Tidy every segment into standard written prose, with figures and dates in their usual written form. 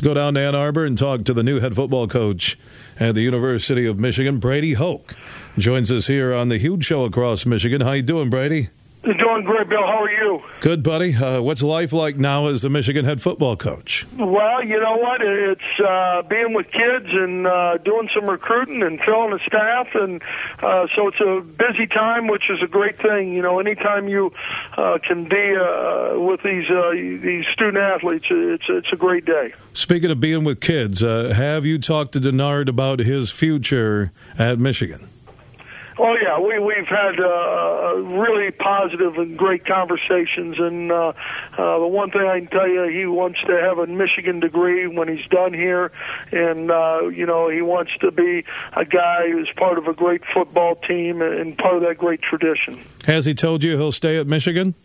go down to Ann Arbor and talk to the new head football coach at the University of Michigan. Brady Hoke joins us here on the Huge Show across Michigan. How you doing, Brady? Doing great, Bill. How are you? Good, buddy. What's life like now as the Michigan head football coach? Well, you know what? It's being with kids and doing some recruiting and filling the staff, and so it's a busy time, which is a great thing. You know, anytime you can be with these student athletes, it's a great day. Speaking of being with kids, have you talked to Denard about his future at Michigan? Oh, yeah, we've had really positive and great conversations, and the one thing I can tell you, he wants to have a Michigan degree when he's done here, and, you know, he wants to be a guy who's part of a great football team and part of that great tradition. Has he told you he'll stay at Michigan?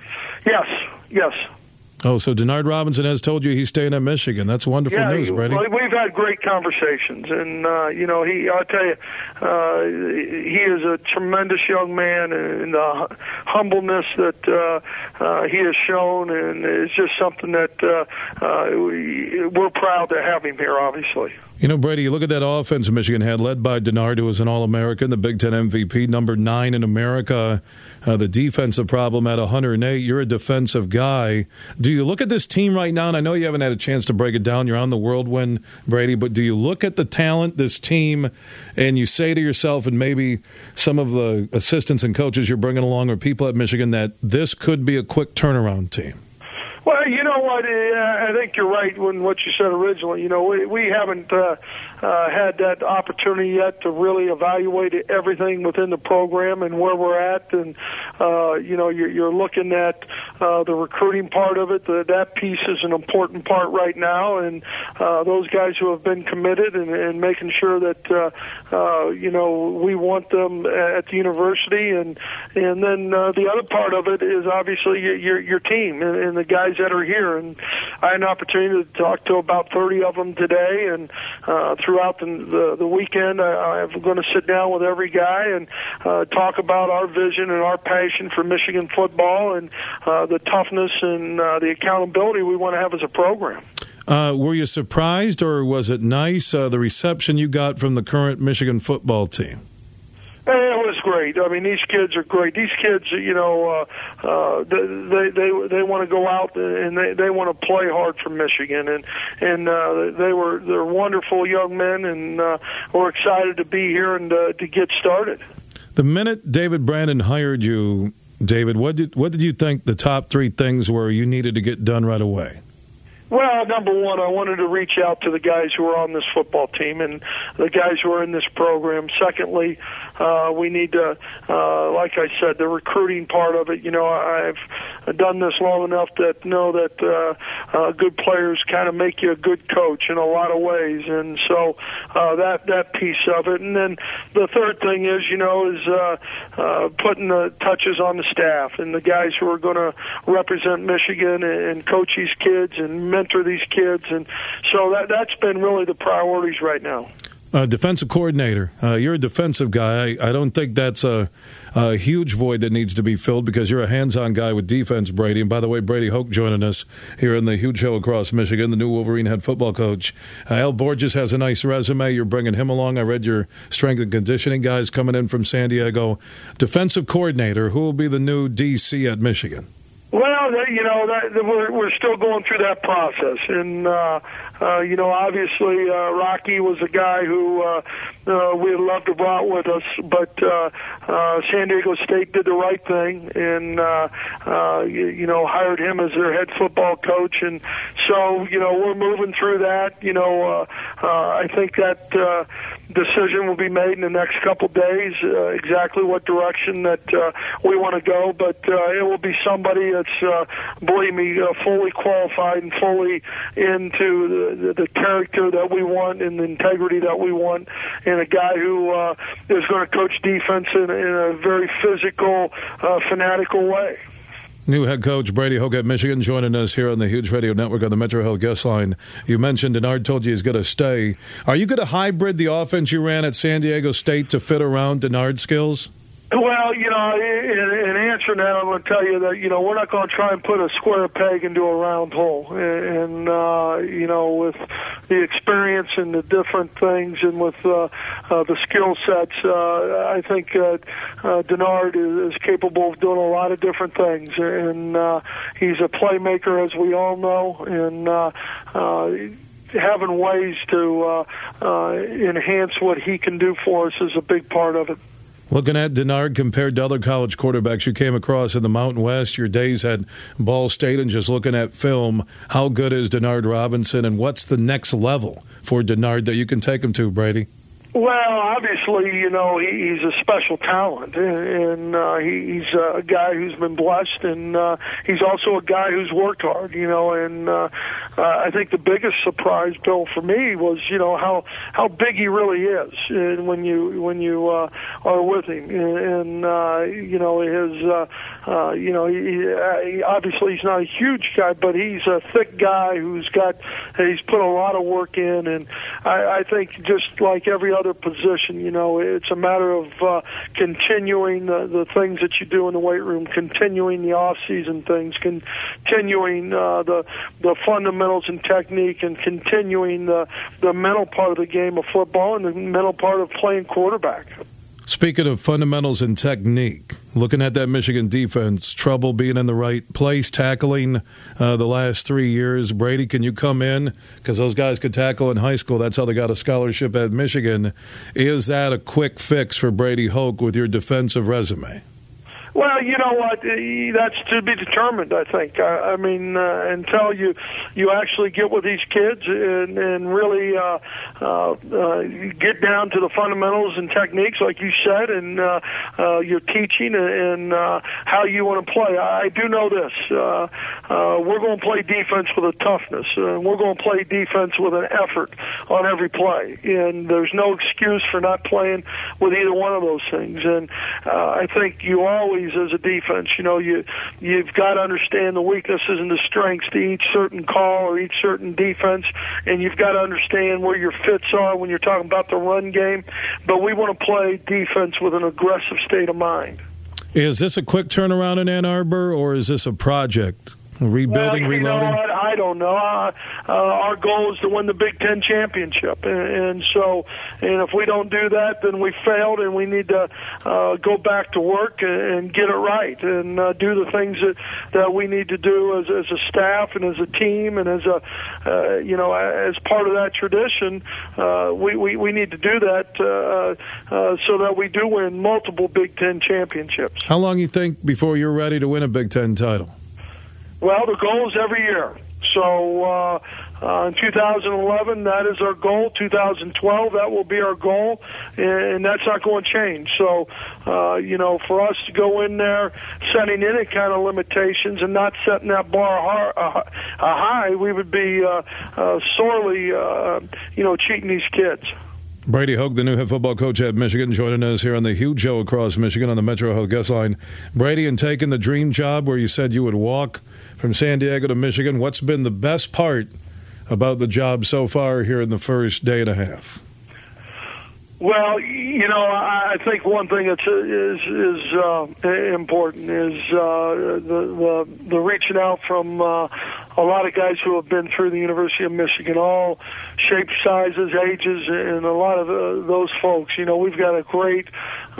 Yes. Oh, so Denard Robinson has told you he's staying at Michigan. That's wonderful news, Brady. We've had great conversations, and you know, I'll tell you, he is a tremendous young man, and the humbleness that he has shown, and it's just something that we're proud to have him here, obviously. You know, Brady, you look at that offense Michigan had, led by Denard, who was an All-American, the Big Ten MVP, number 9 in America. The defensive problem at 108. You're a defensive guy. Do you look at this team right now, and I know you haven't had a chance to break it down, you're on the whirlwind, Brady, but do you look at the talent, this team, and you say to yourself, and maybe some of the assistants and coaches you're bringing along or people at Michigan, that this could be a quick turnaround team? Well, you know what? I think you're right when what you said originally. You know, we haven't had that opportunity yet to really evaluate everything within the program and where we're at. And, you know, you're looking at the recruiting part of it. That piece is an important part right now. And those guys who have been committed and making sure that, you know, we want them at the university. And then the other part of it is obviously your team and the guys that are here, and I had an opportunity to talk to about 30 of them today, and throughout the weekend I'm going to sit down with every guy and talk about our vision and our passion for Michigan football and the toughness and the accountability we want to have as a program. Were you surprised, or was it nice, the reception you got from the current Michigan football team? It was great. I mean, these kids are great. These kids, you know, they want to go out and they want to play hard for Michigan, and they're wonderful young men, and we're excited to be here and to get started. The minute David Brandon hired you, David, what did you think the top 3 things were you needed to get done right away? Well, number one, I wanted to reach out to the guys who are on this football team and the guys who are in this program. Secondly, we need to, like I said, the recruiting part of it. You know, I've done this long enough to know that good players kind of make you a good coach in a lot of ways, and so that piece of it. And then the third thing is, you know, is putting the touches on the staff and the guys who are going to represent Michigan and coach these kids and mentor these kids, and so that's been really the priorities right now. Defensive coordinator, you're a defensive guy. I don't think that's a huge void that needs to be filled because you're a hands-on guy with defense, Brady. And by the way, Brady Hoke joining us here in the Huge Show across Michigan, the new Wolverine head football coach. Al Borges has a nice resume. You're bringing him along. I read your strength and conditioning guys coming in from San Diego. Defensive coordinator, who will be the new DC at Michigan? Well, you know, we're still going through that process, and you know, obviously Rocky was a guy who we'd love to brought with us, but San Diego State did the right thing and you know, hired him as their head football coach, and so you know, we're moving through that. You know, I think that decision will be made in the next couple days, exactly what direction that we want to go, but it will be somebody that's, believe me, fully qualified and fully into the character that we want and the integrity that we want, and a guy who is going to coach defense in a very physical, fanatical way. New head coach Brady Hoke at Michigan joining us here on the Huge Radio Network on the Metro Health Guest Line. You mentioned Denard told you he's going to stay. Are you going to hybrid the offense you ran at San Diego State to fit around Denard's skills? Well, in answering that, I'm going to tell you that, we're not going to try and put a square peg into a round hole. And with the experience and the different things and with the skill sets, I think Denard is capable of doing a lot of different things. And he's a playmaker, as we all know, and having ways to enhance what he can do for us is a big part of it. Looking at Denard compared to other college quarterbacks you came across in the Mountain West, your days at Ball State, and just looking at film, how good is Denard Robinson, and what's the next level for Denard that you can take him to, Brady? Well, obviously, he's a special talent, and he's a guy who's been blessed, and he's also a guy who's worked hard, and I think the biggest surprise, Bill, for me was, how big he really is when you are with him, and he obviously he's not a huge guy, but he's a thick guy he's put a lot of work in, and I think just like every other position, it's a matter of continuing the things that you do in the weight room, continuing the off-season things, continuing the fundamentals and technique, and continuing the mental part of the game of football and the mental part of playing quarterback. Speaking of fundamentals and technique, looking at that Michigan defense, trouble being in the right place, tackling the last 3 years. Brady, can you come in? Because those guys could tackle in high school. That's how they got a scholarship at Michigan. Is that a quick fix for Brady Hoke with your defensive resume? Well, you know what? That's to be determined, I think. I mean, until you actually get with these kids and really get down to the fundamentals and techniques, like you said, and your teaching and how you want to play. I do know this. We're going to play defense with a toughness. We're going to play defense with an effort on every play. And there's no excuse for not playing with either one of those things. And I think you always, as a defense, you've got to understand the weaknesses and the strengths to each certain call or each certain defense, and you've got to understand where your fits are when you're talking about the run game. But we want to play defense with an aggressive state of mind. Is this a quick turnaround in Ann Arbor, or is this a project? Rebuilding, reloading? I don't know. Our goal is to win the Big Ten championship, and if we don't do that, then we failed, and we need to go back to work and get it right, and do the things that we need to do as a staff and as a team, and as as part of that tradition. We need to do that so that we do win multiple Big Ten championships. How long you think before you're ready to win a Big Ten title? Well, the goal is every year. So in 2011, that is our goal. 2012, that will be our goal, and that's not going to change. So, for us to go in there setting any kind of limitations and not setting that bar high, we would be sorely, cheating these kids. Brady Hoke, the new head football coach at Michigan, joining us here on the Huge Show across Michigan on the Metro Health guest line. Brady, and taking the dream job where you said you would walk from San Diego to Michigan, what's been the best part about the job so far here in the first day and a half? Well, I think one thing that is important is the reaching out from a lot of guys who have been through the University of Michigan, all shapes, sizes, ages, and a lot of those folks. We've got a great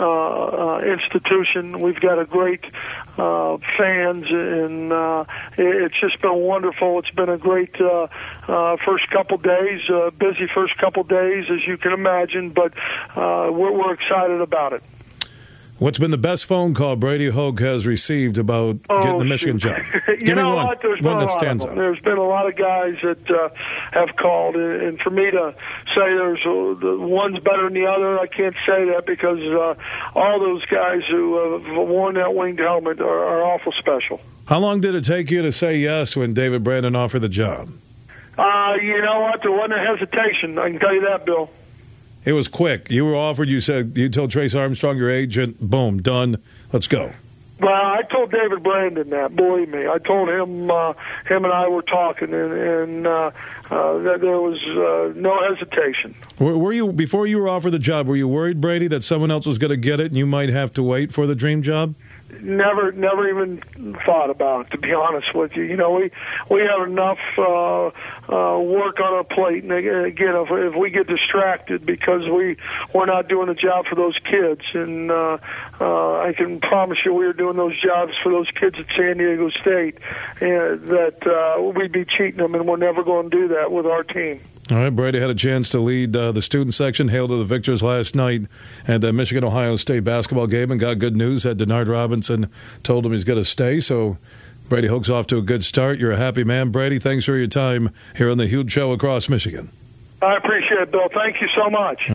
institution. We've got a great fans, and it's just been wonderful. It's been a great first couple days, busy first couple days, as you can imagine, but we're excited about it. What's been the best phone call Brady Hoke has received about getting the Michigan job? Give me one. One that stands out. There's been a lot of guys that have called, and for me to say there's the one's better than the other, I can't say that because all those guys who have worn that winged helmet are awful special. How long did it take you to say yes when David Brandon offered the job? You know what? There wasn't a hesitation. I can tell you that, Bill. It was quick. You were offered. You told Trace Armstrong, your agent, boom, done. Let's go. Well, I told David Brandon that. Believe me, I told him. Him and I were talking, and that there was no hesitation. Were you, before you were offered the job, were you worried, Brady, that someone else was going to get it and you might have to wait for the dream job? Never even thought about it, to be honest with you. You know, we have enough work on our plate, and again, if we get distracted because we're not doing the job for those kids, and I can promise you, we are doing those jobs for those kids at San Diego State, and that we'd be cheating them, and we're never going to do that with our team. All right, Brady had a chance to lead the student section, hail to the victors last night at the Michigan-Ohio State basketball game, and got good news that Denard Robinson told him he's going to stay. So Brady Hoke's off to a good start. You're a happy man, Brady. Thanks for your time here on the Huge Show across Michigan. I appreciate it, Bill. Thank you so much.